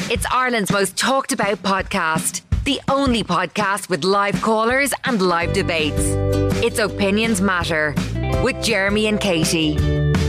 It's Ireland's most talked about podcast. The only podcast with live callers and live debates. It's Opinions Matter with Jeremy and Katie.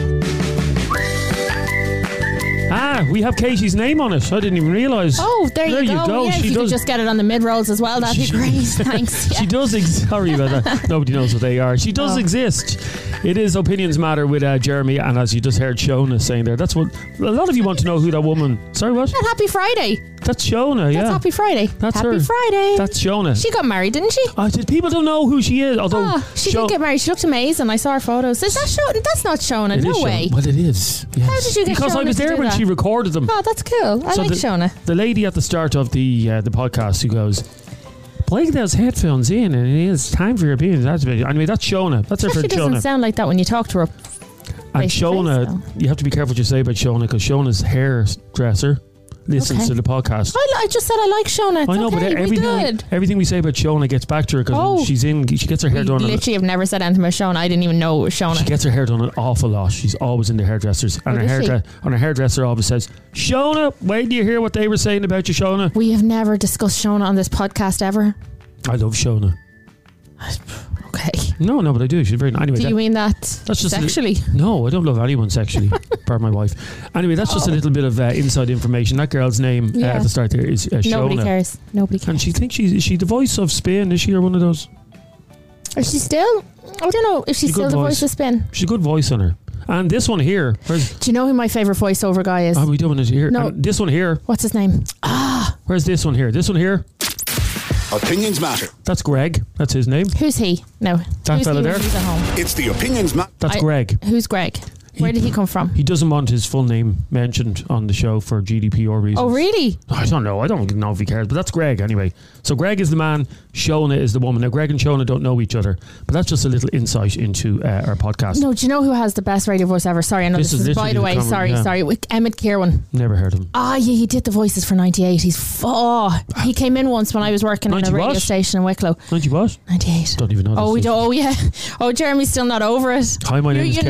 We have Katie's name on it. I didn't even realise. Oh, there you go. Yeah, she if you could just get it on the mid-rolls as well, that'd be great. Thanks. Yeah. She does sorry about that. Nobody knows what they are. She does exist. It is Opinions Matter with Jeremy, and as you just heard Shona saying there, that's what a lot of you want to know who that woman. Sorry, what? And Happy Friday. That's Shona, yeah. That's Happy Friday. That's Happy her. Friday. That's Shona. She got married, didn't she? People don't know who she is. Although she did get married. She looked amazing. I saw her photos. Is that Shona? That's not Shona. No way. Well, it is. Yes. How did you get Because Shona I was there when she recorded them. Oh, that's cool. I like Shona. The lady at the start of the podcast who goes, plug those headphones in and it is time for your opinion. Anyway, that's Shona. That's her friend Shona. She doesn't sound like that when you talk to her. And Shona, you have to be careful what you say about Shona, because Shona's hairdresser listens to the podcast. I just said I like Shona. It's I know, but everything we say about Shona gets back to her because she gets her hair done. Literally, I've never said anything about Shona. I didn't even know it was Shona. She gets her hair done an awful lot. She's always in the hairdressers, and her hairdresser always says, "Shona, wait, do you hear what they were saying about you, Shona?" We have never discussed Shona on this podcast ever. I love Shona. Okay. No, but I do. She's very nice. Anyway, do you mean that's just sexually? No, I don't love anyone sexually, apart my wife. Anyway, that's just a little bit of inside information. That girl's name at the start there is Shona. Nobody cares. And she thinks is she the voice of Spin? Is she or one of those? Is she still? I don't know if she's still the voice of Spin. She's a good voice on her. And this one here. Do you know who my favourite voiceover guy is? Are we doing it here? No. And this one here. What's his name? Where's this one here? This one here. Opinions Matter. That's Greg. That's his name. Who's he? No. That fella there. Who's at home? It's the Opinions Matter. That's Greg. Who's Greg? Where did he come from? He doesn't want his full name mentioned on the show for GDPR reasons. Oh, really? I don't know. I don't know if he cares, but that's Greg anyway. So Greg is the man, Shona is the woman. Now, Greg and Shona don't know each other, but that's just a little insight into our podcast. No, do you know who has the best radio voice ever? Sorry, I know this is by the way. Sorry. Emmett Kirwan. Never heard of him. Yeah, he did the voices for 98. He came in once when I was working in a radio station in Wicklow. 90 what? 98. Don't even know this. Yeah. Oh, Jeremy's still not over it. Hi, my name is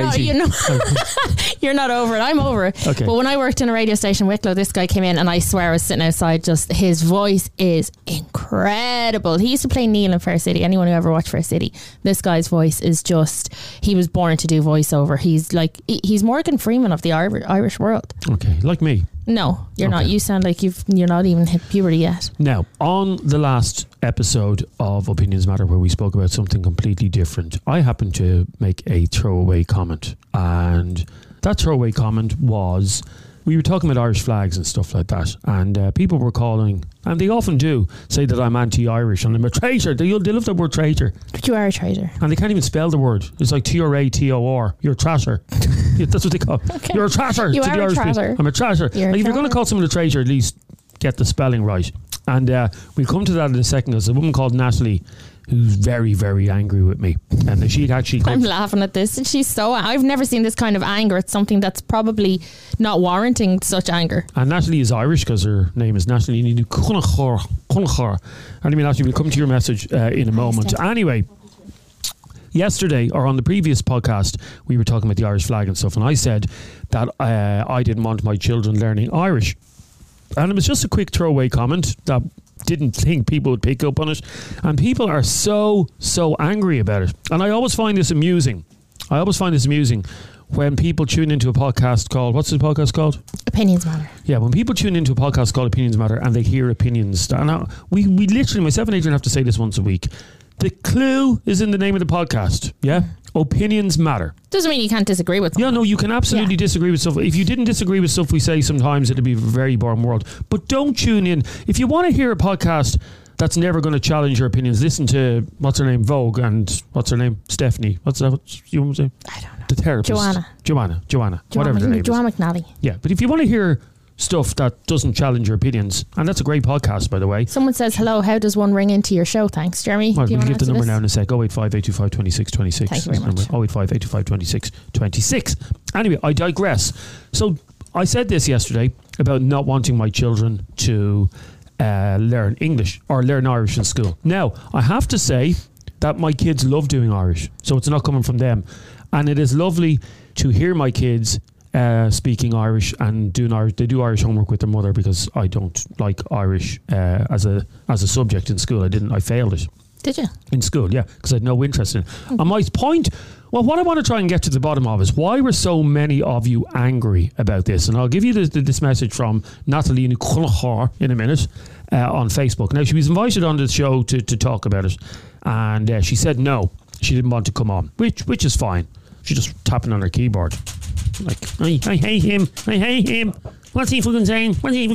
Katie. You're not over it. I'm over it. Okay. But when I worked in a radio station in Wicklow, this guy came in and I swear I was sitting outside. Just his voice is incredible. He used to play Neil in Fair City. Anyone who ever watched Fair City, this guy's voice is just, he was born to do voiceover. He's Morgan Freeman of the Irish world. Okay, like me. No, you're not. You sound like you're not even hit puberty yet. Now, on the last episode of Opinions Matter, where we spoke about something completely different, I happened to make a throwaway comment, and that throwaway comment was, we were talking about Irish flags and stuff like that, and people were calling, and they often do, say that I'm anti-Irish and I'm a traitor. They love that word traitor. But you are a traitor. And they can't even spell the word. It's like T-R-A-T-O-R. You're a trasher. That's what they call it. Okay. You're a trasher. You are a trasher. I'm a trasher. If you're going to call someone a traitor, at least get the spelling right. And we'll come to that in a second. There's a woman called Natalie who's very, very angry with me. And she'd actually... I'm laughing at this. I've never seen this kind of anger. It's something that's probably not warranting such anger. And Natalie is Irish because her name is Natalie. Anyway, Natalie, we'll come to your message in a moment. Anyway, yesterday, or on the previous podcast, we were talking about the Irish flag and stuff, and I said that I didn't want my children learning Irish. And it was just a quick throwaway comment that didn't think people would pick up on it, and people are so angry about it. And I always find this amusing when people tune into a podcast called, what's the podcast called? Opinions Matter. Yeah, when people tune into a podcast called Opinions Matter and they hear opinions, and we literally, myself and Adrian have to say this once a week, the clue is in the name of the podcast. Yeah, Opinions Matter. Doesn't mean you can't disagree with them. Yeah, no, you can absolutely disagree with stuff. If you didn't disagree with stuff we say, sometimes it'll be a very boring world. But don't tune in. If you want to hear a podcast that's never going to challenge your opinions, listen to, what's her name, Vogue, and what's her name, Stephanie. What's that? What's you want to say? I don't know. The therapist. Joanna. Whatever the name is. Joanna McNally. Yeah, but if you want to hear stuff that doesn't challenge your opinions, and that's a great podcast, by the way. Someone says, hello, how does one ring into your show? Thanks, Jeremy. Well, we'll give the number now in a sec. 085 825 26 26. Thank you very much. 085 825 26 26. Anyway, I digress. So I said this yesterday about not wanting my children to learn English or learn Irish in school. Now, I have to say that my kids love doing Irish, so it's not coming from them. And it is lovely to hear my kids speaking Irish and doing Irish. They do Irish homework with their mother because I don't like Irish as a subject in school. I failed it. Did you? In school, yeah, because I had no interest in it. And my point, well, what I want to try and get to the bottom of is why were so many of you angry about this? And I'll give you this message from Natalie Nicolacher in a minute on Facebook. Now, she was invited on the show to talk about it, and she said no, she didn't want to come on, which is fine. She's just tapping on her keyboard. Like, I hate him. What's he fucking saying?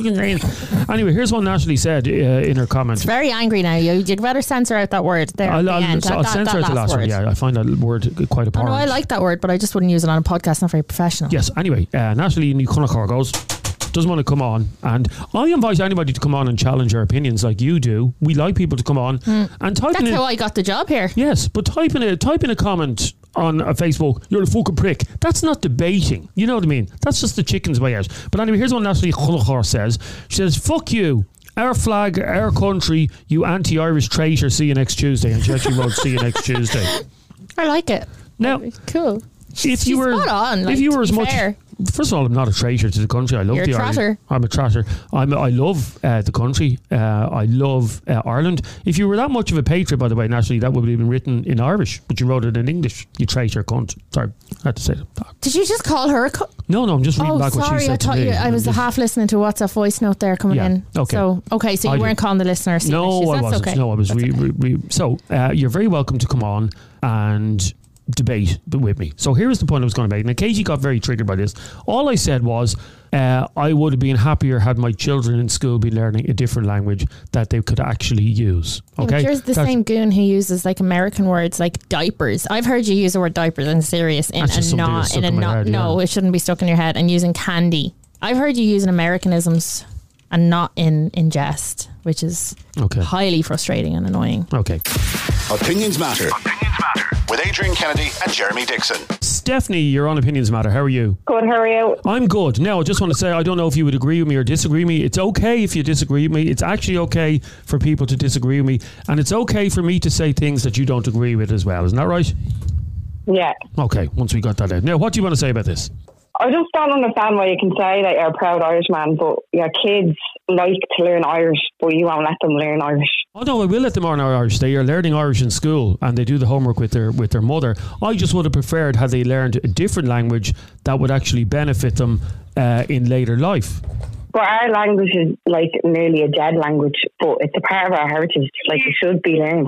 Anyway, here's what Natalie said in her comment. It's very angry now. You'd better censor out that word there. I'll censor out the last word. Yeah, I find that word quite abhorrent. I like that word, but I just wouldn't use it on a podcast. Not very professional. Yes. Anyway, Natalie Nicolacher doesn't want to come on, and I invite anybody to come on and challenge our opinions like you do. We like people to come on and type in. That's how I got the job here. Yes, but type in a comment on a Facebook, you're a fucking prick. That's not debating. You know what I mean? That's just the chicken's way out. But anyway, here's what Natalie Nicolacher says. She says, fuck you. Our flag, our country, you anti-Irish traitor. See you next Tuesday. And she actually wrote, see you next Tuesday. I like it. Now, cool. If you were as much, first of all, I'm not a traitor to the country. I love the Irish. I'm a traitor. I love the country. I love Ireland. If you were that much of a patriot, by the way, naturally, that would have been written in Irish, but you wrote it in English. You traitor cunt. Sorry, I had to say that. Did you just call her a cunt? No, I'm just reading back what she said to me. I was half listening to WhatsApp voice note there coming in. Okay. So you weren't calling the listener. No, I wasn't. Okay. No, I was. So you're very welcome to come on and debate with me. So here's the point I was going to make. Now, Katie got very triggered by this. All I said was I would have been happier had my children in school been learning a different language that they could actually use. Okay, yeah, but you're the same goon who uses like American words like diapers. I've heard you use the word diapers in serious and not in a not. No, it shouldn't be stuck in your head. And using candy. I've heard you using Americanisms and not in jest, which is highly frustrating and annoying. Okay. Opinions Matter. With Adrian Kennedy and Jeremy Dixon. Stephanie, you're on Opinions Matter. How are you? Good, how are you? I'm good. Now, I just want to say, I don't know if you would agree with me or disagree with me. It's okay if you disagree with me. It's actually okay for people to disagree with me. And it's okay for me to say things that you don't agree with as well. Isn't that right? Yeah. Okay, once we got that out. Now, what do you want to say about this? I just don't understand why you can say that you're a proud Irishman, but your kids like to learn Irish, but you won't let them learn Irish. Oh no, I will let them learn Irish. They are learning Irish in school and they do the homework with their mother. I just would have preferred had they learned a different language that would actually benefit them in later life. But our language is like nearly a dead language, but it's a part of our heritage. Like it should be learned.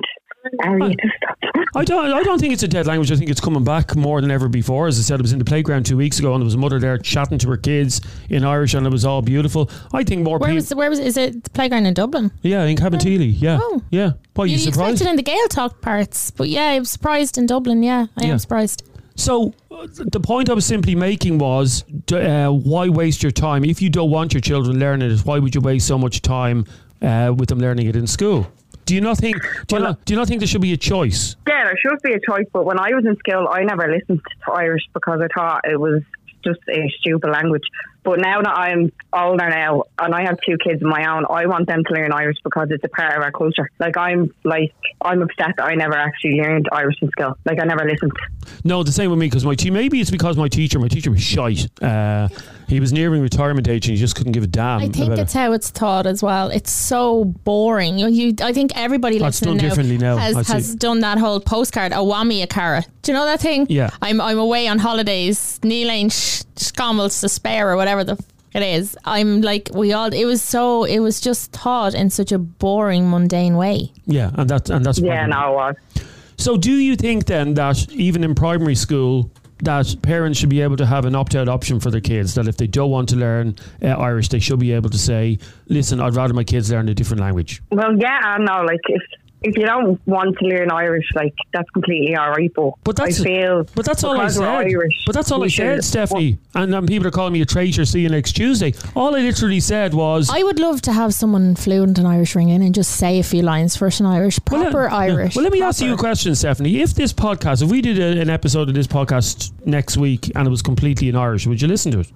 I don't think it's a dead language. I think it's coming back more than ever before. As I said, I was in the playground 2 weeks ago and there was a mother there chatting to her kids in Irish and it was all beautiful. I think more people... Where was is it the playground in Dublin? Yeah, in Cabinteely. Yeah. Oh. Yeah. Why, you surprised? Expected in the Gael talk parts, but yeah, I was surprised in Dublin. Yeah, I am surprised. So the point I was simply making was why waste your time? If you don't want your children learning it, why would you waste so much time with them learning it in school? Do you not think there should be a choice? Yeah, there should be a choice, but when I was in school, I never listened to Irish because I thought it was just a stupid language. But now that I'm older now and I have 2 kids of my own, I want them to learn Irish because it's a part of our culture. I'm upset that I never actually learned Irish in school. Like I never listened. No, the same with me because maybe it's because my teacher was shite. He was nearing retirement age and he just couldn't give a damn. I think it's how it's taught as well. It's so boring. I think everybody listening now has done that whole postcard, a whammy a cara. Do you know that thing? Yeah. I'm away on holidays, Neelaine Scommels to spare or whatever the it is. I'm like it was just taught in such a boring, mundane way. Yeah, and that's yeah, no, it was. So do you think then that even in primary school that parents should be able to have an opt-out option for their kids, that if they don't want to learn Irish, they should be able to say, listen, I'd rather my kids learn a different language? Well, yeah, I know, like if you don't want to learn Irish, like that's completely alright. But that's all I said. But that's all I said, Stephanie. And people are calling me a traitor. See you next Tuesday. All I literally said was, I would love to have someone fluent in Irish ring in and just say a few lines first in Irish, Irish. Well, let me ask you a question, Stephanie. If we did an episode of this podcast next week and it was completely in Irish, would you listen to it? Yeah.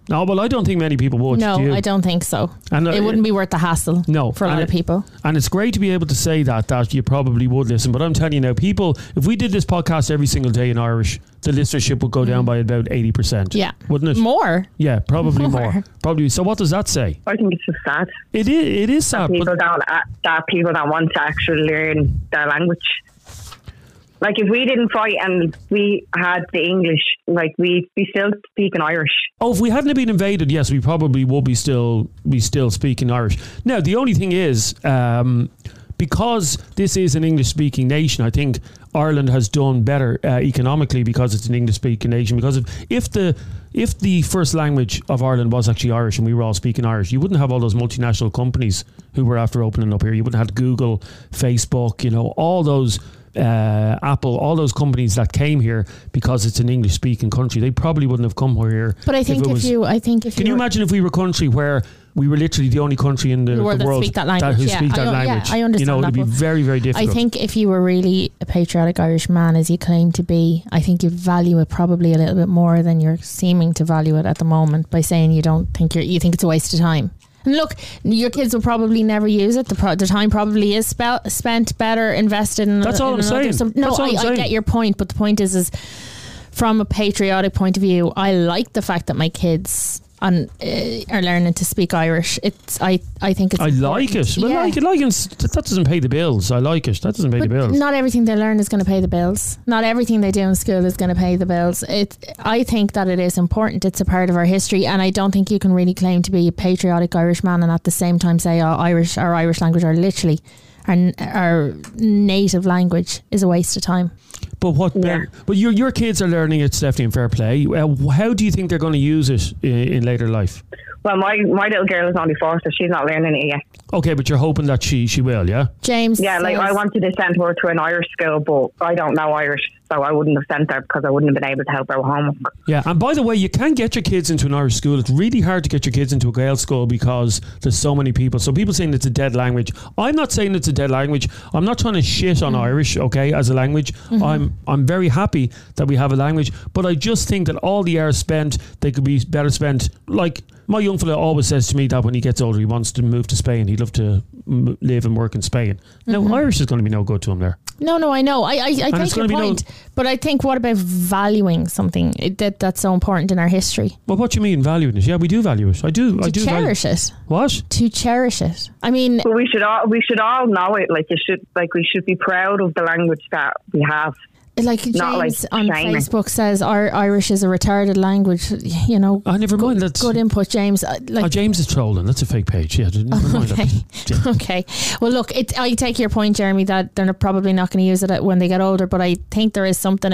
No, well, I don't think many people would. No, do you? I don't think so. And, it wouldn't be worth the hassle for a lot of people. And it's great to be able to say that you probably would listen. But I'm telling you now, people, if we did this podcast every single day in Irish, the listenership would go down by about 80%. Yeah. Wouldn't it? More. Yeah, probably more. Probably. So what does that say? I think it's just sad. It is sad. That people don't want to actually learn their language. Like, if we didn't fight and we had the English, like, we'd be still speaking Irish. Oh, if we hadn't been invaded, yes, we probably would be still speaking Irish. Now, the only thing is, because this is an English-speaking nation, I think Ireland has done better economically because it's an English-speaking nation. Because if the first language of Ireland was actually Irish and we were all speaking Irish, you wouldn't have all those multinational companies who were after opening up here. You wouldn't have Google, Facebook, all those... Apple, all those companies that came here because it's an English-speaking country, they probably wouldn't have come here. But I think can you imagine if we were a country where we were literally the only country in the world that speak that language? Language. I understand. It'd be very, very difficult. I think if you were really a patriotic Irish man, as you claim to be, I think you'd value it probably a little bit more than you're seeming to value it at the moment by saying you think it's a waste of time. And look, your kids will probably never use it. The time probably is spent better invested in. That's all I'm saying. I get your point, but the point is from a patriotic point of view, I like the fact that my kids are learning to speak Irish. I think it's. I like it. Well, that doesn't pay the bills. I like it. That doesn't pay the bills. Not everything they learn is going to pay the bills. Not everything they do in school is going to pay the bills. I think that it is important. It's a part of our history, and I don't think you can really claim to be a patriotic Irish man and at the same time say our Irish language are literally our native language is a waste of time. But but your kids are learning it, Stephanie, in fair play. How do you think they're going to use it in later life? Well, my little girl is only 4, so she's not learning it yet. Okay, but you're hoping that she will, yeah? James. Yeah, I wanted to send her to an Irish school, but I don't know Irish, so I wouldn't have sent her because I wouldn't have been able to help her with homework. Yeah, and by the way, you can get your kids into an Irish school. It's really hard to get your kids into a Gaelic school because there's so many people. So people saying it's a dead language. I'm not saying it's a dead language. I'm not trying to shit on Irish, okay, as a language. Mm-hmm. I'm very happy that we have a language, but I just think that all the hours spent, they could be better spent. Like, my young fella always says to me that when he gets older, he wants to move to Spain. He'd love to live and work in Spain. Now, Irish is going to be no good to him there. No, I know. I take your point. But I think, what about valuing something that's so important in our history? Well, what do you mean valuing it? Yeah, we do value it. I do. To cherish it. What? To cherish it. I mean, but we should all know it. We should be proud of the language that we have. Like James on Facebook says, our Irish is a retarded language. Never mind. That's good input, James. James is trolling. That's a fake page. Yeah. Never mind that. Okay. Well, look, I take your point, Jeremy, that they're probably not going to use it when they get older. But I think there is something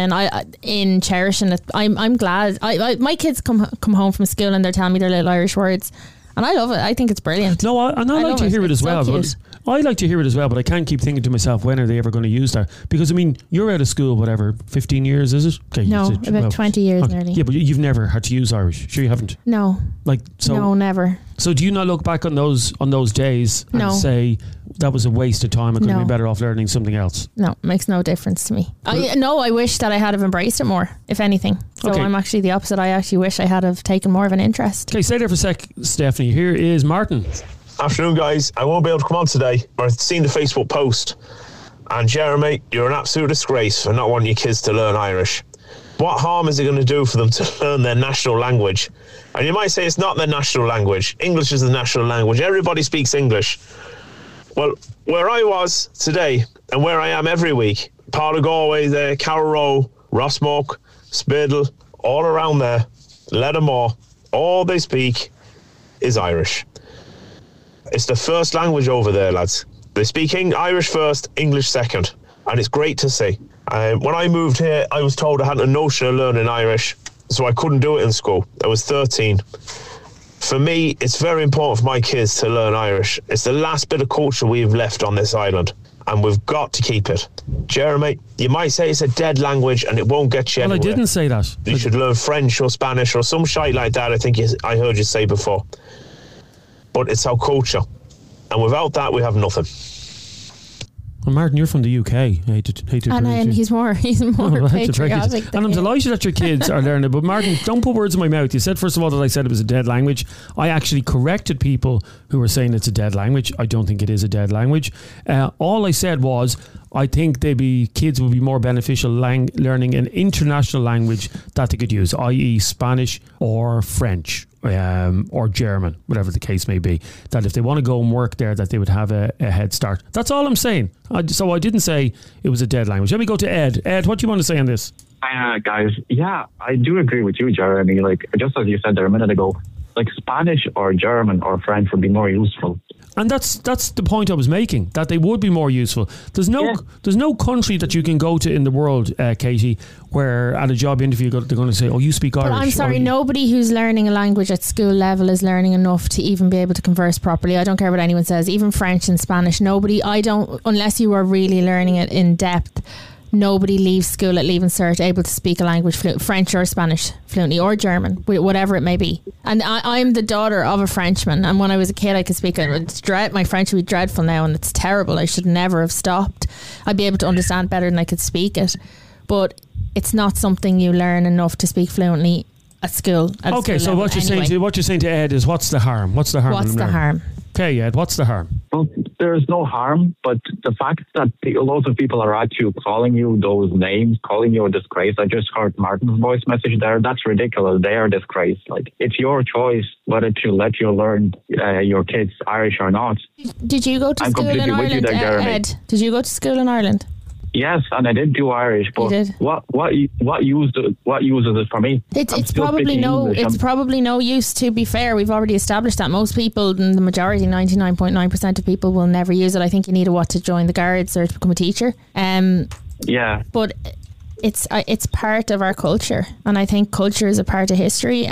in cherishing it. I'm glad. My kids come home from school and they're telling me their little Irish words. And I love it. I think it's brilliant. No, I like to hear it as well. I like to hear it as well, but I can't keep thinking to myself, when are they ever going to use that? Because, I mean, you're out of school, 15 years, is it? Okay, no, about 20 years nearly. Yeah, but you've never had to use Irish. Sure you haven't? No. No, never. So do you not look back on those days and say, that was a waste of time, I could have been better off learning something else? No, it makes no difference to me. I wish that I had have embraced it more, if anything. So I'm actually the opposite. I actually wish I had have taken more of an interest. Okay, stay there for a sec, Stephanie. Here is Martin. Afternoon, guys. I won't be able to come on today, but I've seen the Facebook post. And Jeremy, you're an absolute disgrace for not wanting your kids to learn Irish. What harm is it going to do for them to learn their national language? And you might say it's not their national language. English is the national language. Everybody speaks English. Well, where I was today and where I am every week, part of Galway there, Carrow, Rossmoke, Spiddle, all around there, Lettermore, all they speak is Irish. It's the first language over there, lads. They speak Irish first, English second, and it's great to see. When I moved here, I was told I had a notion of learning Irish, so I couldn't do it in school. I was 13. For me, it's very important for my kids to learn Irish. It's the last bit of culture we've left on this island, and we've got to keep it. Jeremy, you might say it's a dead language and it won't get you anywhere. Well, I didn't say that. You should learn French or Spanish or some shite like that, I think I heard you say before. But it's our culture, and without that, we have nothing. Well, Martin, you're from the UK. I hate to And he's more patriotic. And I'm delighted that your kids are learning. But Martin, don't put words in my mouth. You said, first of all, that I said it was a dead language. I actually corrected people who were saying it's a dead language. I don't think it is a dead language. All I said was, I think kids would be more beneficial learning an international language that they could use, i.e. Spanish or French. Or German, whatever the case may be, that if they want to go and work there, that they would have a head start. That's all I'm saying. So I didn't say it was a dead language. Let me go to Ed. Ed, what do you want to say on this? Hi, guys. Yeah, I do agree with you, Jeremy. Like, just as you said there a minute ago, like Spanish or German or French would be more useful. And that's the point I was making, that they would be more useful. There's no country that you can go to in the world, Katie, where at a job interview they're going to say, oh, you speak Irish. But I'm sorry, nobody who's learning a language at school level is learning enough to even be able to converse properly. I don't care what anyone says, even French and Spanish. Unless you are really learning it in depth, nobody leaves school at Leaving Cert able to speak a language, French or Spanish fluently, or German, whatever it may be. And I'm the daughter of a Frenchman, and when I was a kid I could speak it. My French would be dreadful now, and it's terrible. I should never have stopped. I'd be able to understand better than I could speak it, but it's not something you learn enough to speak fluently at school. Okay, so what you're saying to Ed is, what's the harm? What's the harm? Okay, Ed, what's the harm? Well, there's no harm, but the fact that lots of people are at you calling you those names, calling you a disgrace. I just heard Martin's voice message there. That's ridiculous. They are a disgrace. Like, it's your choice whether to let you learn your kids Irish or not. Did you go to school in Ireland, Ed? Did you go to school in Ireland? Yes, and I did do Irish, but what uses it for me? It's probably no use. To be fair, we've already established that most people, and the majority, 99.9% of people, will never use it. I think you need to join the Guards or to become a teacher. Yeah, but it's part of our culture, and I think culture is a part of history.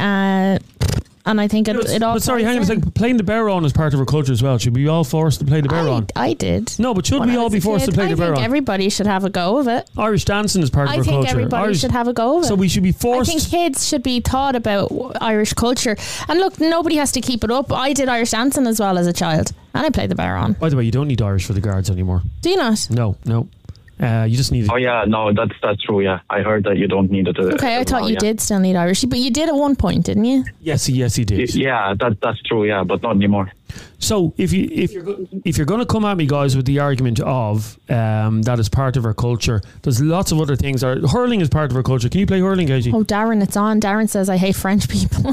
And I think it all. But sorry, hang on a second. Playing the Baron is part of our culture as well. Should we be all forced to play the Baron? I did. No, but should we all be forced to play the Baron? I think everybody should have a go of it. Irish dancing is part of our culture. I think everybody should have a go of it. So we should be forced. I think kids should be taught about Irish culture. And look, nobody has to keep it up. I did Irish dancing as well as a child, and I played the Baron. By the way, you don't need Irish for the Guards anymore. Do you not? No. You just need it. Oh yeah, no, that's true. Yeah, I heard that you don't need it. Okay, I thought you did still need Irish, but you did at one point, didn't you? Yes, he did. Yeah, that's true. Yeah, but not anymore. So if you're going to come at me, guys, with the argument of that is part of our culture, there's lots of other things. Hurling is part of our culture. Can you play hurling, Katie? Oh, Darren, it's on. Darren says I hate French people.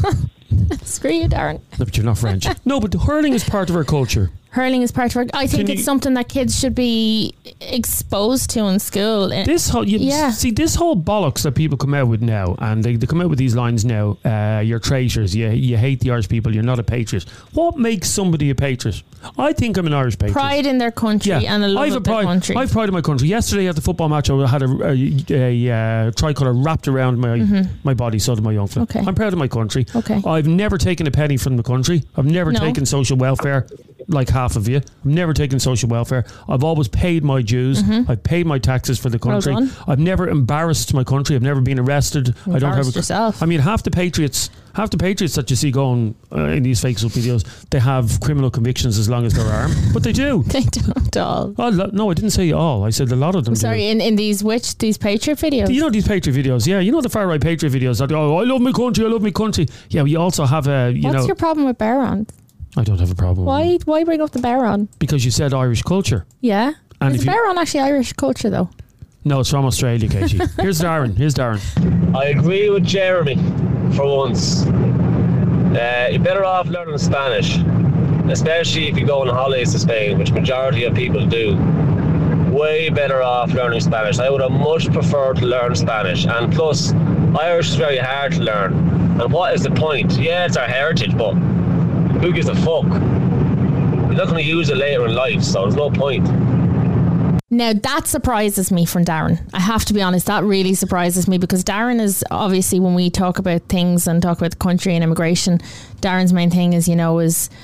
Screw you, Darren. No, but you're not French. No, but hurling is part of our culture. Hurling is part of our... I think it's something that kids should be exposed to in school. This whole bollocks that people come out with now, and they come out with these lines now, you're traitors, you hate the Irish people, you're not a patriot. What makes somebody a patriot? I think I'm an Irish patriot. Pride in their country and a love of their country. I have pride in my country. Yesterday at the football match, I had a tricolour wrapped around my body, so did my young fella. Okay. I'm proud of my country. Okay. I've never taken a penny from the country. I've never taken social welfare. Like half of you. I've never taken social welfare. I've always paid my dues. I've paid my taxes for the country. Well done. I've never embarrassed my country. I've never been arrested. I don't have yourself. I mean, half the patriots that you see going in these Facebook videos, they have criminal convictions as long as they're armed. But they do. They don't all. Oh, no, I didn't say all. I said a lot of them. Sorry, in these patriot videos? You know these patriot videos? Yeah, you know the far right patriot videos that I love my country, I love my country. Yeah, we also have What's your problem with Baron? I don't have a problem. Why bring up the Baron? Because you said Irish culture. Yeah. And is the Baron actually Irish culture though? No, it's from Australia, Katie. Here's Darren. I agree with Jeremy for once. You're better off learning Spanish, especially if you go on holidays to Spain, which majority of people do. Way better off learning Spanish. I would have much preferred to learn Spanish. And plus, Irish is very hard to learn. And what is the point? Yeah, it's our heritage, but who gives a fuck? You're not going to use it later in life, so there's no point. Now that surprises me from Darren. I have to be honest, that really surprises me, because Darren is obviously, when we talk about things and talk about the country and immigration, Darren's main thing is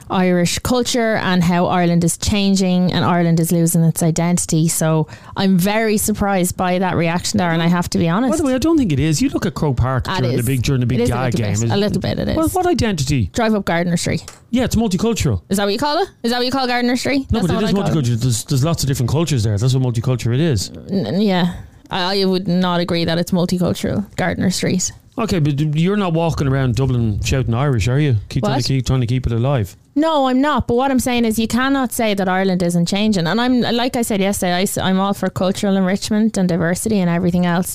Irish culture and how Ireland is changing and Ireland is losing its identity. So I'm very surprised by that reaction there, and I have to be honest. By the way, I don't think it is. You look at Croke Park during the big GAA game. A little bit it is. Well, what identity? Drive up Gardiner Street. Yeah, it's multicultural. Is that what you call it? Is that what you call Gardiner Street? No, but it is multicultural. There's lots of different cultures there. That's what multicultural it is. Yeah. I would not agree that it's multicultural, Gardiner Street. Okay, but you're not walking around Dublin shouting Irish, are you? Trying to keep it alive. No, I'm not. But what I'm saying is you cannot say that Ireland isn't changing. And I'm, like I said yesterday, I'm all for cultural enrichment and diversity and everything else.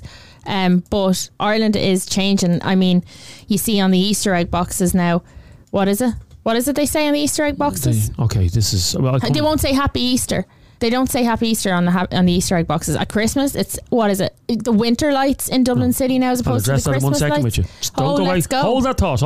But Ireland is changing. I mean, you see on the Easter egg boxes now, what is it? What is it they say on the Easter egg boxes? They won't say Happy Easter. They don't say Happy Easter on the Easter egg boxes. At Christmas, it's, what is it? The winter lights in Dublin City now as opposed to the Christmas lights. With you. Don't go away. Hold that thought.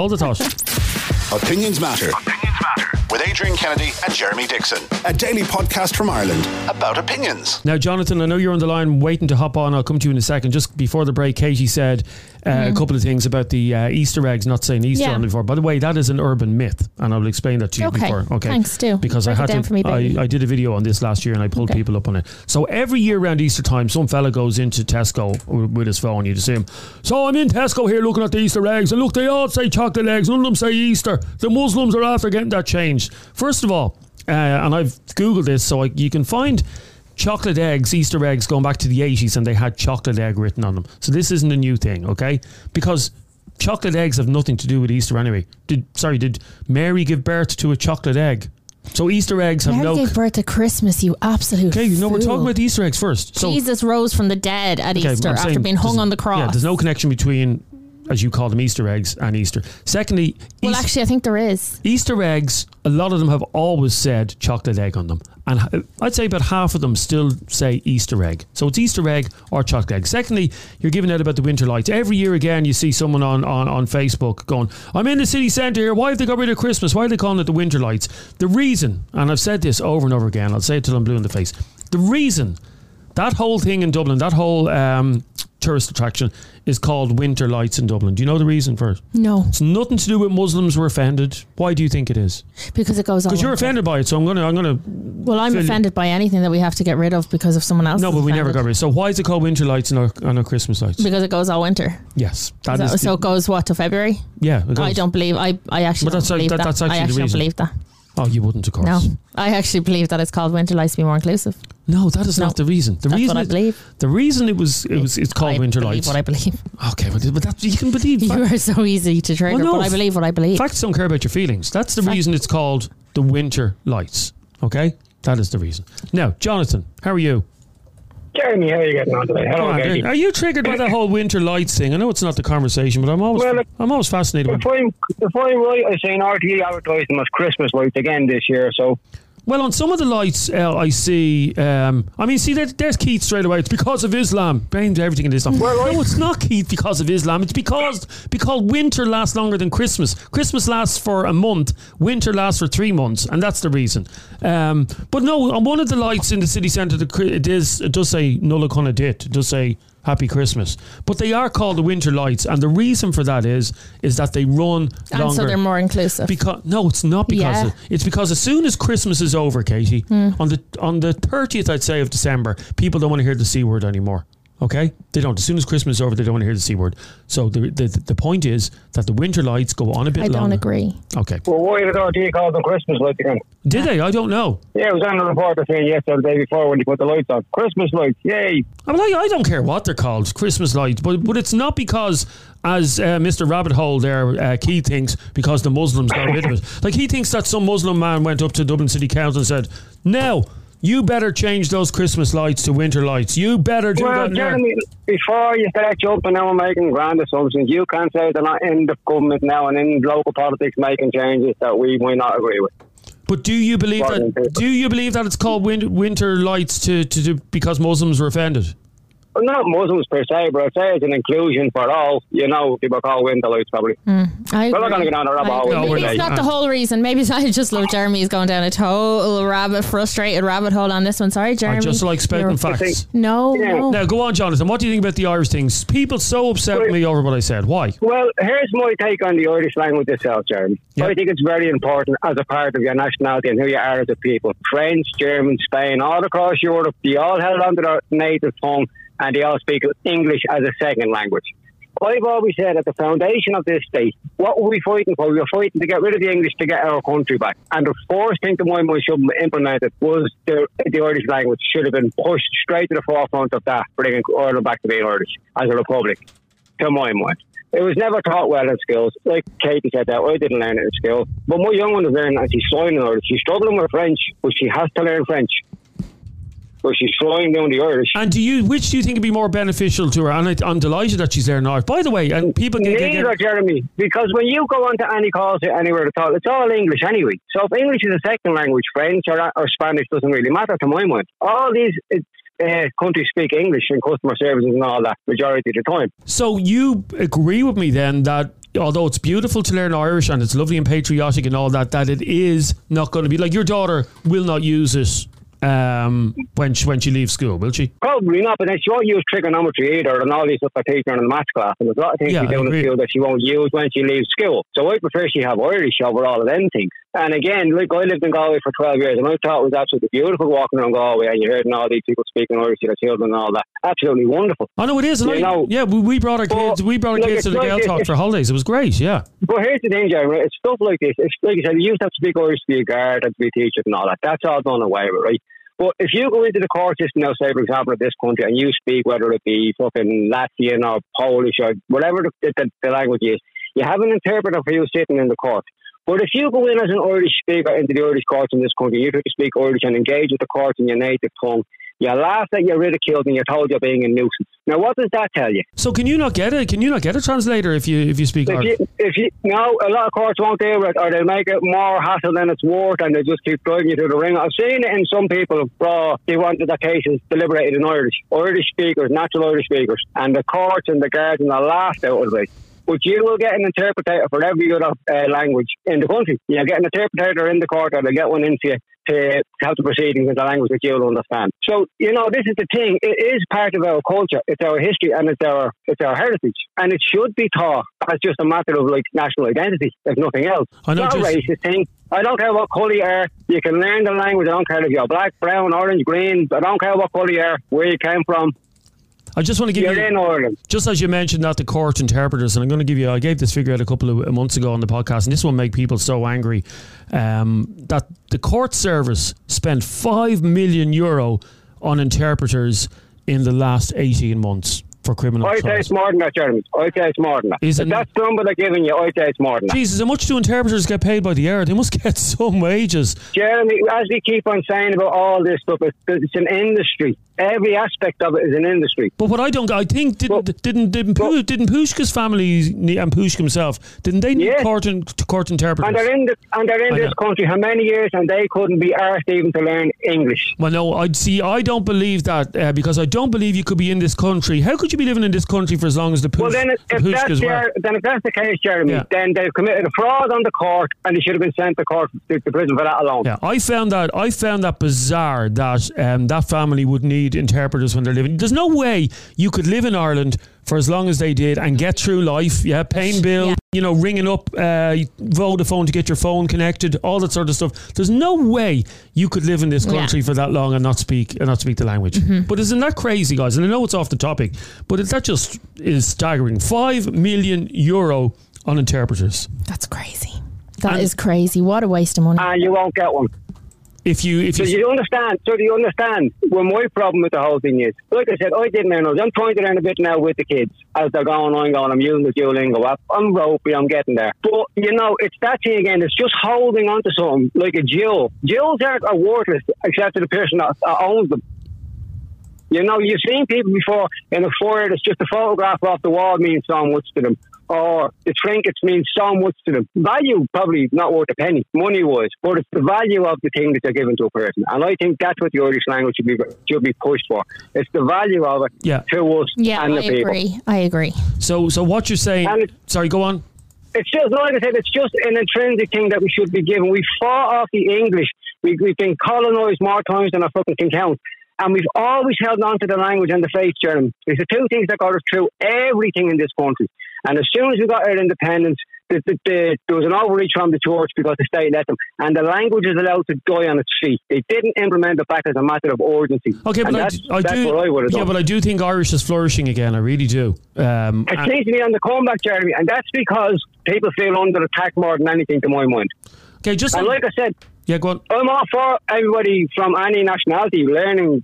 Opinions Matter. With Adrian Kennedy and Jeremy Dixon. A daily podcast from Ireland about opinions. Now, Jonathan, I know you're on the line waiting to hop on. I'll come to you in a second. Just before the break, Katie said a couple of things about the Easter eggs, not saying Easter on it before. By the way, that is an urban myth, and I will explain that to you before. Okay, thanks, Stu. Because I did a video on this last year, and I pulled people up on it. So every year around Easter time, some fella goes into Tesco with his phone. You just see him. So I'm in Tesco here looking at the Easter eggs, and look, they all say chocolate eggs. None of them say Easter. The Muslims are after getting that changed. First of all, and I've Googled this, so you can find chocolate eggs, Easter eggs, going back to the 80s, and they had chocolate egg written on them. So this isn't a new thing, okay? Because chocolate eggs have nothing to do with Easter anyway. Did Mary give birth to a chocolate egg? So Easter eggs have Mary gave birth to Christmas, you absolute Okay, fool. we're talking about the Easter eggs first. So, Jesus rose from the dead at Easter after being hung on the cross. Yeah, there's no connection between, as you call them, Easter eggs and Easter. Secondly, actually, I think there is. Easter eggs, a lot of them have always said chocolate egg on them. And I'd say about half of them still say Easter egg. So it's Easter egg or chocolate egg. Secondly, you're giving out about the winter lights. Every year again, you see someone on Facebook going, I'm in the city centre here. Why have they got rid of Christmas? Why are they calling it the winter lights? The reason, and I've said this over and over again, I'll say it till I'm blue in the face. The reason that whole thing in Dublin, that whole tourist attraction is called Winter Lights in Dublin. Do you know the reason for it? No. It's nothing to do with Muslims were offended. Why do you think it is? Because it goes on. Because you're offended by it, so I'm gonna. Well, I'm offended by anything that we have to get rid of because of someone else. No, but we never got rid of it. So why is it called Winter Lights on our Christmas lights? Because it goes all winter. Yes. So it goes what, to February? Yeah. It goes. I don't believe. I actually don't believe that. That's actually I actually the reason. don't believe that. Oh, you wouldn't, of course. No, I actually believe that it's called Winter Lights to be more inclusive. No, that is not the reason. That's what I believe. The reason it's called Winter Lights. What I believe. Okay, but that, you can believe. You are so easy to trigger, but I believe what I believe. Facts don't care about your feelings. That's the reason it's called the Winter Lights. Okay, that is the reason. Now, Jonathan, how are you? Jeremy, how are you getting on today? Hello, Katie. Are you triggered by that whole winter lights thing? I know it's not the conversation, but I'm always fascinated. If I'm right, I say RTE advertised them as Christmas lights again this year. So, well, on some of the lights, I see. There's Keith straight away. It's because of Islam. Blamed everything in Islam. Well, no, it's not Keith because of Islam. It's because winter lasts longer than Christmas. Christmas lasts for a month. Winter lasts for 3 months, and that's the reason. But no, on one of the lights in the city centre, it does say Nulla Conna Dit. It does say Happy Christmas. But they are called the winter lights, and the reason for that is that they run longer. And so they're more inclusive. No, it's not because it's because as soon as Christmas is over, Katie, on the 30th, I'd say, of December, people don't want to hear the C word anymore. Okay? They don't. As soon as Christmas is over, they don't want to hear the C word. So the point is that the winter lights go on a bit longer. I don't agree. Okay. Well, why did RTE call them Christmas lights again? Did they? I don't know. Yeah, it was on the reporter saying yesterday or the day before when you put the lights on. Christmas lights, yay. I don't care what they're called, Christmas lights, but it's not because, as Mr. Rabbit Hole there, Keith thinks, because the Muslims got rid of it. Like, he thinks that some Muslim man went up to Dublin City Council and said, no, you better change those Christmas lights to winter lights. You better do that. Well, Jeremy, before you start jumping now and making grand assumptions, you can't say they're not in the government now and in local politics making changes that we might not agree with. But do you believe that? Do you believe that it's called winter lights to because Muslims were offended? not Muslims per se, but I'd say it's an inclusion for all. You know, people call Winterlights probably. We're not going to get on a rabbit hole. Maybe it's not the whole reason. Maybe it's I just love Jeremy's going down a total frustrated rabbit hole on this one. Sorry, Jeremy. I just like spouting facts. No. Now, go on, Jonathan. What do you think about the Irish things? People so upset with me over what I said. Why? Well, here's my take on the Irish language itself, Jeremy. Yep. I think it's very important as a part of your nationality and who you are as a people. French, German, Spain, all across Europe, they all held on to their native tongue and they all speak English as a second language. I've always said at the foundation of this state, what were we fighting for? We were fighting to get rid of the English to get our country back. And the first thing to my mind should have been implemented was the Irish language should have been pushed straight to the forefront of that, bringing Ireland back to being Irish as a republic, to my mind. It was never taught well in schools. Like Katie said that, I didn't learn it in school. But my young one is learning and she's flying Irish. She's struggling with French, but she has to learn French. But she's flying down the Irish. And which do you think would be more beneficial to her? And I'm delighted that she's there now. By the way, and people neither, Jeremy, because when you go onto any calls anywhere at all, it's all English anyway. So if English is a second language, French or Spanish doesn't really matter to my mind. All these countries speak English in customer services and all that majority of the time. So you agree with me then that although it's beautiful to learn Irish and it's lovely and patriotic and all that, that it is not going to be like your daughter will not use it when she leaves school, will she? Probably not, but then she won't use trigonometry either and all these stuff I teach her in the maths class. And there's a lot of things she does in school that she won't use when she leaves school. So I prefer she have Irish over all of them things. And again, like I lived in Galway for 12 years and I thought it was absolutely beautiful walking around Galway and you heard all these people speaking Irish to their children and all that. Absolutely wonderful. I know it is. We brought our kids. We brought our kids to the Gael Talk for holidays. It was great. Yeah. But here's the thing, Jeremy. It's stuff like this. It's like you said, you used to have to speak Irish to be a guard and to be a teacher and all that. That's all done away with, right? But if you go into the court system now, say, for example, of this country, and you speak, whether it be fucking Latvian or Polish or whatever the language is, you have an interpreter for you sitting in the court. But if you go in as an Irish speaker into the Irish courts in this country, you have to speak Irish and engage with the courts in your native tongue, you're laughed at, you're ridiculed, and you're told you're being a nuisance. Now, what does that tell you? So, can you not get it? Can you not get a translator if you speak Irish? No, a lot of courts won't do it, or they'll make it more hassle than it's worth, and they just keep driving you through the ring. I've seen it in some people. They wanted their cases deliberated in Irish speakers, natural Irish speakers, and the courts and the guards and the laughed out of it. But you will get an interpreter for every other language in the country. You get an interpreter in the court, or they get one into you to have the proceedings in the language that you'll understand. So, this is the thing. It is part of our culture. It's our history and it's our heritage. And it should be taught as just a matter of national identity, if nothing else. It's not a racist thing. I don't care what colour you are. You can learn the language. I don't care if you're black, brown, orange, green. I don't care what colour you are, where you came from. I just want to give You're in Ireland. Just as you mentioned that the court interpreters, and I'm going to give you, I gave this figure out a couple of months ago on the podcast, and this will make people so angry, that the court service spent €5 million on interpreters in the last 18 months for criminal trials. I'd say it's more than that, Jeremy. I'd say it's more than that. If that's the number they're giving you, I'd say it's more than that. Jesus, how much do interpreters get paid by the hour? They must get some wages. Jeremy, as we keep on saying about all this stuff, it's an industry. Every aspect of it is an industry. But what I think didn't Pushka's family and Pushka himself, didn't they need court interpreters? And they're in this country how many years, and they couldn't be arsed even to learn English. Well, no, I don't believe that because I don't believe you could be in this country. How could you be living in this country for as long as the Pushkas Well, then if that's the case, Jeremy, then they've committed a fraud on the court, and they should have been sent to prison for that alone. Yeah, I found that bizarre that that family would need interpreters when they're living. There's no way you could live in Ireland for as long as they did and get through life, paying bill, ringing up Vodafone to get your phone connected, all that sort of stuff. There's no way you could live in this country for that long and not speak the language. Mm-hmm. But isn't that crazy, guys? And I know it's off the topic, but that just is staggering. €5 million on interpreters. That's crazy. That is crazy. What a waste of money. And you won't get one. Do you understand well, my problem with the whole thing is, like I said, I didn't learn those. I'm trying to learn a bit now with the kids as they're going, I'm using the Duolingo app. I'm ropey, I'm getting there. But, it's that thing again, it's just holding on to something like a jewel. Jewels are worthless except to the person that owns them. You've seen people before in a fire that's just a photograph off the wall means so much to them. or the trinkets mean so much to them. Value probably not worth a penny, money-wise, but it's the value of the thing that they're given to a person. And I think that's what the Irish language should be pushed for. It's the value of it to us and the people. I agree. So what you're saying... Sorry, go on. It's just, like I said, it's just an intrinsic thing that we should be given. We fought off the English. We've been colonised more times than I fucking can count. And we've always held on to the language and the faith, Jeremy. It's the two things that got us through everything in this country. And as soon as we got our independence, there was an overreach from the church because the state let them. And the language is allowed to die on its feet. They didn't implement it back as a matter of urgency. Okay, but that's what I would have done. Yeah, but I do think Irish is flourishing again. I really do. It seems to be on the comeback, Jeremy. And that's because people feel under attack more than anything, to my mind. Okay, and like I said... Yeah, go on. I'm all for everybody from any nationality learning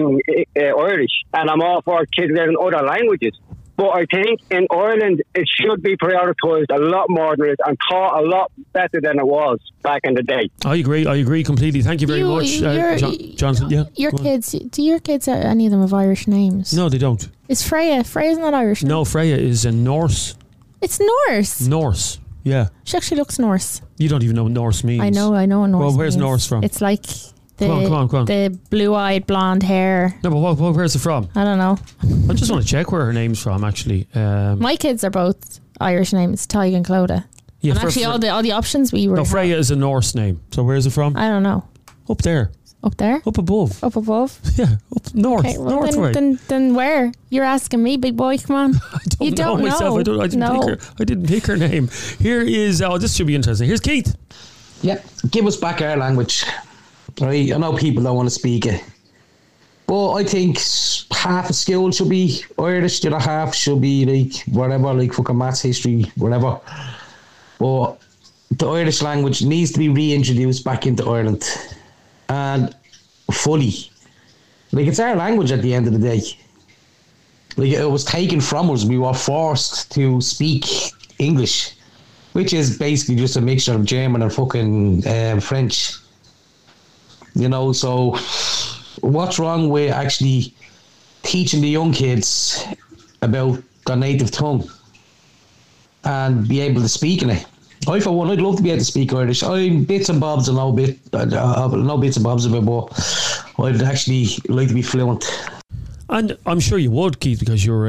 Irish, and I'm all for kids learning other languages. But I think in Ireland it should be prioritised a lot more than it is and taught a lot better than it was back in the day. I agree completely. Thank you very much, Johnson. Yeah, your kids. Do your kids any of them have Irish names? No, they don't. Is Freya? Freya's not Irish. No, Freya is a Norse. It's Norse. Norse. Yeah. She actually looks Norse. You don't even know what Norse means. I know what Norse means. Well, where's Norse from? It's like Come on. the blue-eyed blonde hair. No, but where's it from? I don't know. I just want to check where her name's from, actually. My kids are both Irish names, Tig and Clodagh. Yeah, and actually, all the options we were... No, Freya is a Norse name. So where's it from? I don't know. Up there. Up there? Up above. Up above? Yeah, up north. Okay, well, then where? You're asking me, big boy, come on. I don't know myself. I didn't pick her name. Here is, this should be interesting. Here's Keith. Yeah, give us back our language. Right, I know people don't want to speak it, but I think half of school should be Irish, the other half should be like whatever, like fucking maths, history, whatever. But the Irish language needs to be reintroduced back into Ireland. And fully. Like, it's our language at the end of the day. Like, it was taken from us. We were forced to speak English, which is basically just a mixture of German and fucking French. You know, so what's wrong with actually teaching the young kids about their native tongue and be able to speak in it? I, for one, I'd love to be able to speak Irish. I'm bits and bobs, I know bits and bobs of it, but I'd actually like to be fluent. And I'm sure you would, Keith, because you are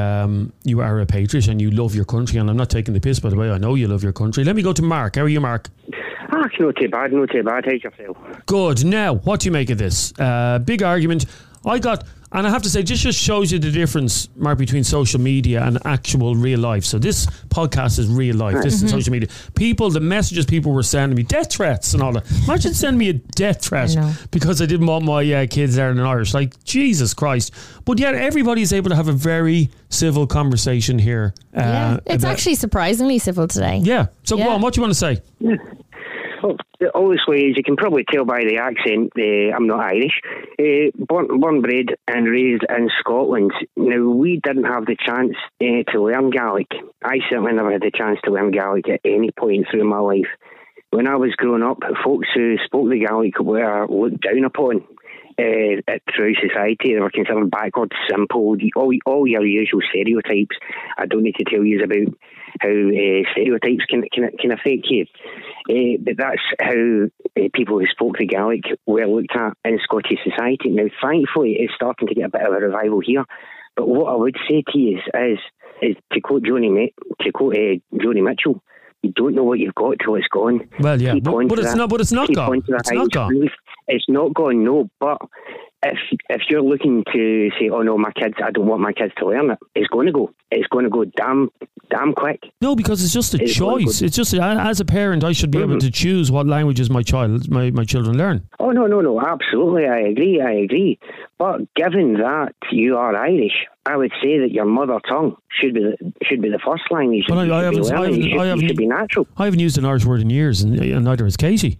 a patriot and you love your country. And I'm not taking the piss, by the way. I know you love your country. Let me go to Mark. How are you, Mark? Not too bad. How's yourself? Good. Now, what do you make of this? Big argument. And I have to say, this just shows you the difference, Mark, between social media and actual real life. So this podcast is real life. This is social media. The messages people were sending me, death threats and all that. Imagine sending me a death threat because I didn't want my kids learning Irish. Like, Jesus Christ. But yet everybody's able to have a very civil conversation here. It's actually surprisingly civil today. Yeah. So go on, what do you want to say? Well, obviously, as you can probably tell by the accent, I'm not Irish. Born, bred and raised in Scotland. Now, we didn't have the chance to learn Gaelic. I certainly never had the chance to learn Gaelic at any point through my life. When I was growing up, folks who spoke the Gaelic were looked down upon through society. They were considered backward, simple, all your usual stereotypes. I don't need to tell you about how stereotypes can affect you. But that's how people who spoke the Gaelic were looked at in Scottish society. Now, thankfully, it's starting to get a bit of a revival here. But what I would say to you is to quote Joni Mitchell, you don't know what you've got till it's gone. Well, yeah, but it's not gone. It's not gone. It's not gone, no. But if you're looking to say, oh no, I don't want my kids to learn it, it's going to go. It's going to go damn quick. No, because it's just a choice. It's just, as a parent, I should be able to choose what languages my children learn. Oh no, absolutely, I agree. But given that you are Irish, I would say that your mother tongue should be the first language. But I should be natural. I haven't used an Irish word in years, and neither has Katie.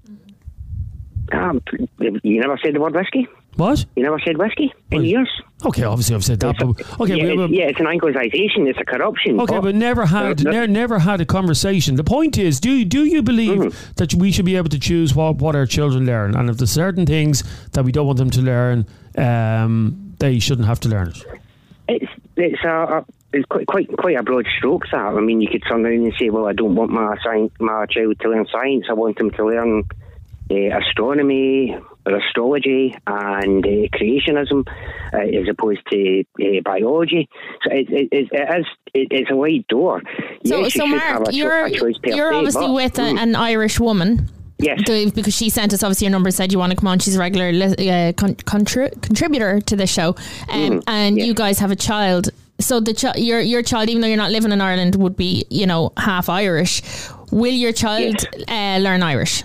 You never said the word whiskey? What? You never said whiskey in years? Okay, obviously I've said that. It's an Anglicisation. It's a corruption. Okay, but never had a conversation. The point is, do you believe that we should be able to choose what our children learn, and if there's certain things that we don't want them to learn, they shouldn't have to learn it? It's it's quite a broad stroke, that. I mean, you could turn around and say, well, I don't want my child to learn science. I want them to learn astronomy or astrology and creationism as opposed to biology. So it's a wide door. So, yes, so Mark, you're obviously with an Irish woman. Yes. Because she sent us obviously your number, said you want to come on. She's a regular contributor to the show. And you guys have a child. So your child, even though you're not living in Ireland, would be, half Irish. Will your child learn Irish?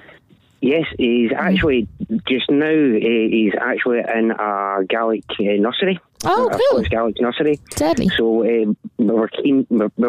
Yes, he's actually, just now, he's actually in a Gaelic nursery. Oh, cool. A Gaelic nursery. Deadly. So we were keen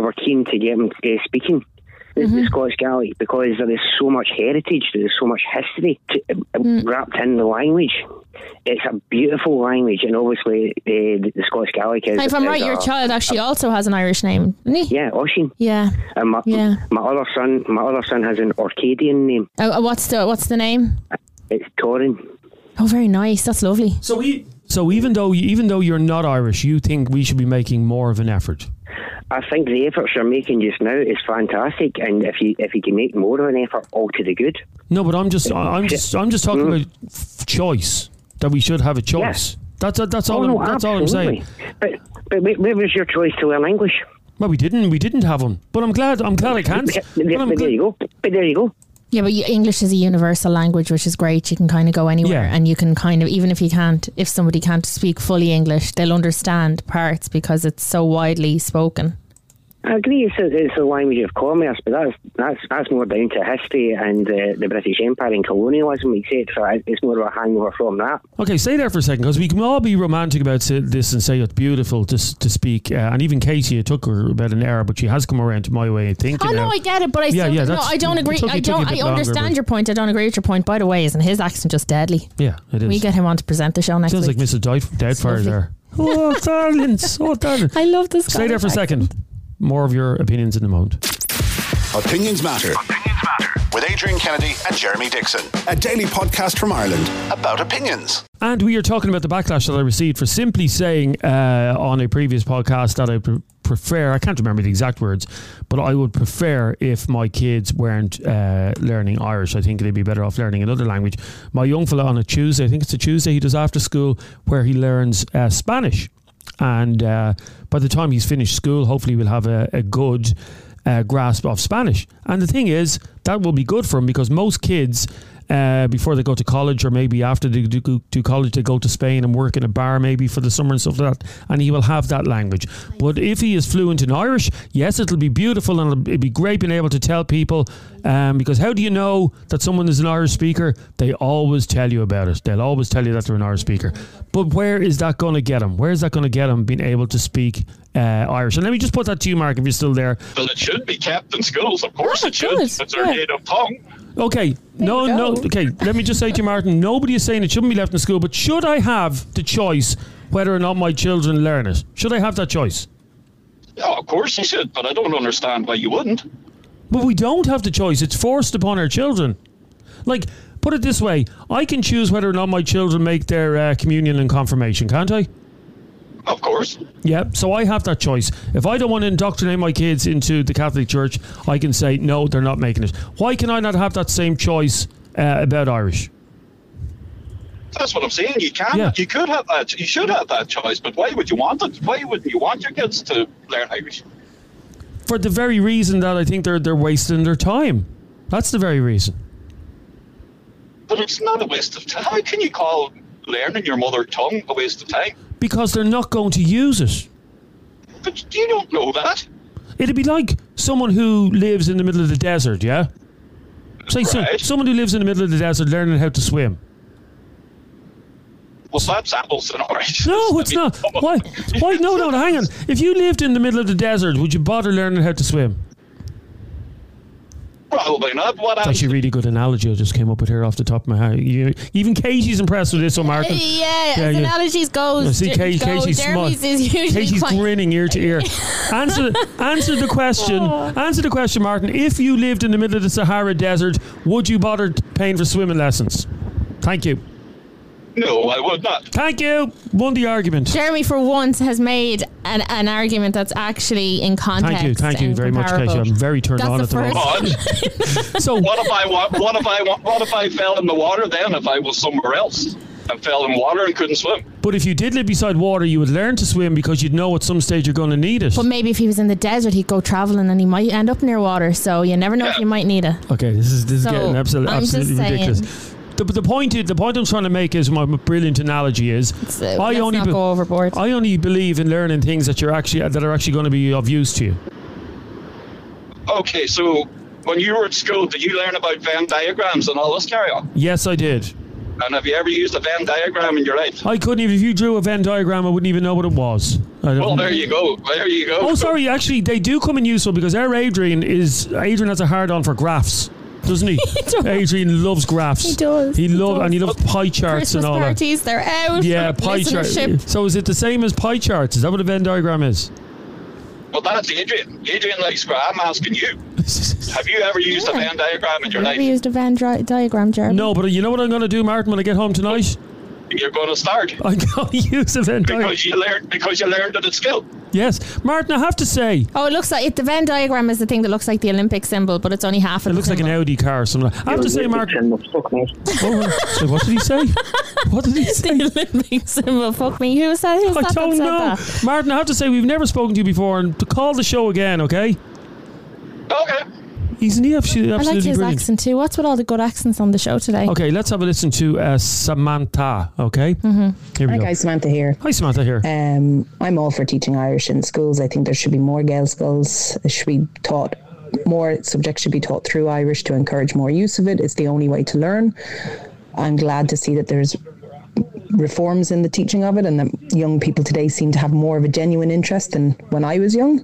to get him speaking the Scottish Gaelic, because there is so much heritage, there is so much history wrapped in the language. It's a beautiful language, and obviously the Scottish Gaelic is. If I'm right, your child actually also has an Irish name, doesn't he? Yeah, Oisin. Yeah. And my other son has an Orcadian name. What's the name? It's Torin. Oh, very nice. That's lovely. So even though you're not Irish, you think we should be making more of an effort? I think the efforts you're making just now is fantastic, and if you can make more of an effort, all to the good. No, but I'm just talking about choice. That we should have a choice. Yeah. That's all I'm saying. But where was your choice to learn English? Well, we didn't have one. But I'm glad I can't. But there you go. Yeah, but English is a universal language, which is great. You can kind of go anywhere, and you can kind of, even if somebody can't speak fully English, they'll understand parts because it's so widely spoken. I agree, it's a language of commerce, but that's more down to history and the British Empire and colonialism, etc. It's more of a hangover from that. Okay, stay there for a second, because we can all be romantic about this and say it's beautiful to speak. And even Katie, it took her about an hour, but she has come around to my way of thinking. Oh, no, I get it, but I don't agree. I understand your point. I don't agree with your point. By the way, isn't his accent just deadly? Yeah, it is. We get him on to present the show next week. Sounds like Mrs. Doubtfire there. Oh, darlings. Oh, darling. I love this guy. Stay there for a second. More of your opinions in a moment. Opinions Matter. With Adrian Kennedy and Jeremy Dixon. A daily podcast from Ireland about opinions. And we are talking about the backlash that I received for simply saying on a previous podcast that I prefer, I can't remember the exact words, but I would prefer if my kids weren't learning Irish. I think they'd be better off learning another language. My young fella on a Tuesday, I think it's a Tuesday, he does after school where he learns Spanish. And by the time he's finished school, hopefully we'll have a good grasp of Spanish. And the thing is, that will be good for him, because most kids, before they go to college, or maybe after they do college, they go to Spain and work in a bar maybe for the summer and stuff like that, and he will have that language. But if he is fluent in Irish, yes, it'll be beautiful, and it'll be great being able to tell people, because how do you know that someone is an Irish speaker? They always tell you about it. They'll always tell you that they're an Irish speaker. But where is that going to get him? Where is that going to get him being able to speak Irish? And let me just put that to you, Mark, if you're still there. Well, it should be kept in schools. Of course it should. It's our native tongue. Okay, okay, let me just say to you, Martin, nobody is saying it shouldn't be left in school, but should I have the choice whether or not my children learn it? Should I have that choice? Yeah, of course you should, but I don't understand why you wouldn't. But we don't have the choice. It's forced upon our children. Like, put it this way, I can choose whether or not my children make their communion and confirmation, can't I? Of course. Yeah, so I have that choice. If I don't want to indoctrinate my kids into the Catholic Church, I can say, no, they're not making it. Why can I not have that same choice about Irish? That's what I'm saying. You can. Yeah. You could have that. You should have that choice, but why would you want it? Why wouldn't you want your kids to learn Irish? For the very reason that I think they're wasting their time. That's the very reason. But it's not a waste of time. How can you call learning your mother tongue a waste of time? Because they're not going to use it. But you don't know that. It'd be like someone who lives in the middle of the desert, yeah? Say someone who lives in the middle of the desert learning how to swim. Well, that's apples and oranges. No, it's not. Why? No, hang on. If you lived in the middle of the desert, would you bother learning how to swim? Probably not. That's actually a really good analogy I just came up with here off the top of my head. Even Katie's impressed with this one, Martin. Analogies goes. See, Katie's smart. Katie's grinning ear to ear. Answer the question. Answer the question, Martin. If you lived in the middle of the Sahara Desert, would you bother paying for swimming lessons? Thank you. No, I would not. Thank you. Won the argument. Jeremy, for once, has made an argument that's actually in context. Thank you very much, Katie. I'm very turned on at the moment. So what if I fell in the water then? If I was somewhere else and fell in water and couldn't swim? But if you did live beside water, you would learn to swim because you'd know at some stage you're going to need it. But maybe if he was in the desert, he'd go travelling and he might end up near water. So you never know if you might need it. Okay, this is getting absolutely ridiculous. The point I'm trying to make is my brilliant analogy is I only go overboard. I only believe in learning things that are actually going to be of use to you. Okay, so when you were at school, did you learn about Venn diagrams and all this carry on? Yes, I did. And have you ever used a Venn diagram in your life? I couldn't even. If you drew a Venn diagram, I wouldn't even know what it was. Well, there you go. Oh, sorry. Actually, they do come in useful because our Adrian has a hard on for graphs. Doesn't he? Adrian loves graphs. He does. He loves pie charts and all that. Christmas parties, they're out. Yeah, pie charts. So is it the same as pie charts? Is that what a Venn diagram is? Well, that's Adrian. Adrian likes graphs. I'm asking you. Have you ever used a Venn diagram in your life? Have you used a Venn diagram, Jeremy? No, but you know what I'm going to do, Martin, when I get home tonight? You're going to start. I'm going to use a Venn diagram. Because you learned it at school. Yes. Martin, I have to say. Oh, it looks like the Venn diagram is the thing that looks like the Olympic symbol, but it's only half of it. It looks like an Audi car or something. I have to say, Martin. So what did he say? What did he say? The Olympic symbol. Fuck me. Who said that? I don't know. Martin, I have to say, we've never spoken to you before, and to call the show again, okay? Okay. Isn't he absolutely I like his brilliant? accent too. What's with all the good accents on the show today? Okay, let's have a listen to Samantha, okay? Mm-hmm. Here we Hi go. guys, Samantha here. Hi, Samantha here. I'm all for teaching Irish in schools. I think there should be more Gael schools. It should be taught, more subjects should be taught through Irish to encourage more use of it. It's the only way to learn. I'm glad to see that there's reforms in the teaching of it and that young people today seem to have more of a genuine interest than when I was young.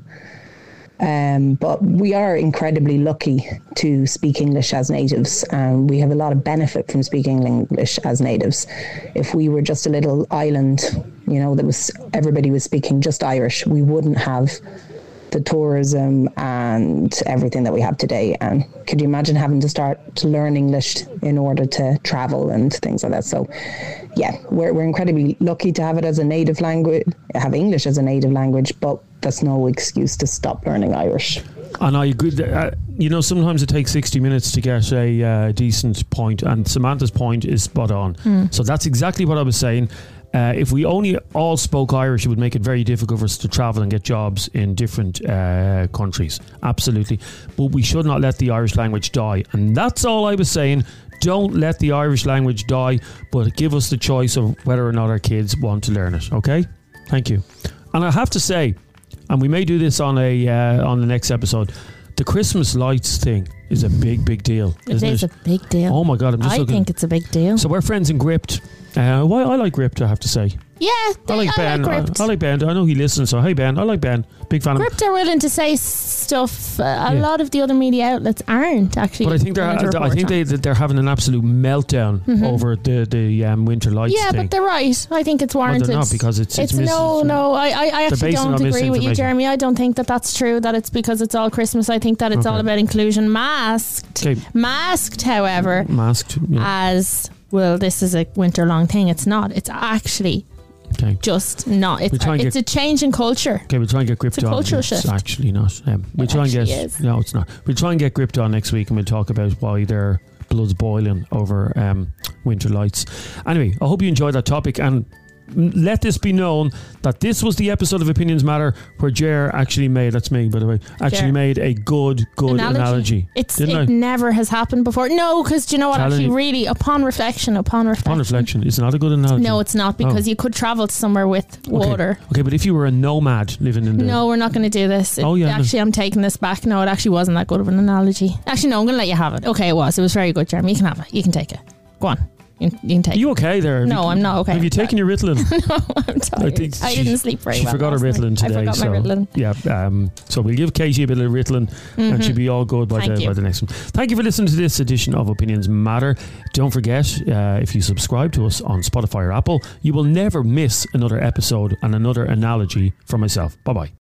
But we are incredibly lucky to speak English as natives, and we have a lot of benefit from speaking English as natives. If we were just a little island, everybody was speaking just Irish, we wouldn't have the tourism and everything that we have today. And could you imagine having to start to learn English in order to travel and things like that? So yeah, we're incredibly lucky to have it as a native language, have English as a native language, but that's no excuse to stop learning Irish. And I agree. Sometimes it takes 60 minutes to get a decent point, and Samantha's point is spot on. So that's exactly what I was saying. If we only all spoke Irish, it would make it very difficult for us to travel and get jobs in different countries. Absolutely. But we should not let the Irish language die. And that's all I was saying. Don't let the Irish language die, but give us the choice of whether or not our kids want to learn it. Okay? Thank you. And I have to say, and we may do this on the next episode, the Christmas lights thing is a big deal. It is a big deal. Oh my God, I'm just looking. I think it's a big deal. So we're friends in Gript. I like Gript, I have to say. Yeah, I like Ben. Gript. I like Ben. I know he listens, so hey Ben, I like Ben. Big fan of him. Gript are willing to say stuff a lot of the other media outlets aren't actually. But I think they're having an absolute meltdown over the Winter Lights thing. thing. But they're right. I think it's warranted. Well, they're not, because it's no. I actually don't agree with you, Jeremy. I don't think that that's true. That it's because it's all Christmas. I think that it's all about inclusion. Masked, however, as well. This is a winter-long thing. It's not. It's actually. Okay. Just not. It's a change in culture. Okay, we'll try and get Gript on. It's a cultural shift. It's actually not. We'll try and get. No, it's not. We'll try and get Gript on next week, and we'll talk about why their blood's boiling over Winter Lights. Anyway, I hope you enjoyed that topic, and let this be known that this was the episode of Opinions Matter where Jer actually made, that's me by the way, made a good analogy. It never has happened before. No, because do you know what, really, upon reflection, is not a good analogy. No, it's not, because you could travel to somewhere with water. Okay, but if you were a nomad living in No, we're not going to do this. I'm taking this back. No, it actually wasn't that good of an analogy. Actually, no, I'm going to let you have it. Okay, it was very good, Jeremy. You can have it. You can take it. Go on. You can take. Are you okay there? No, I'm not okay. Have you taken your Ritalin? No, I'm tired. I didn't sleep very well. She forgot her Ritalin today. I forgot my Ritalin. Yeah. So we'll give Katie a bit of Ritalin, and she'll be all good by the next one. Thank you for listening to this edition of Opinions Matter. Don't forget, if you subscribe to us on Spotify or Apple, you will never miss another episode and another analogy from myself. Bye bye.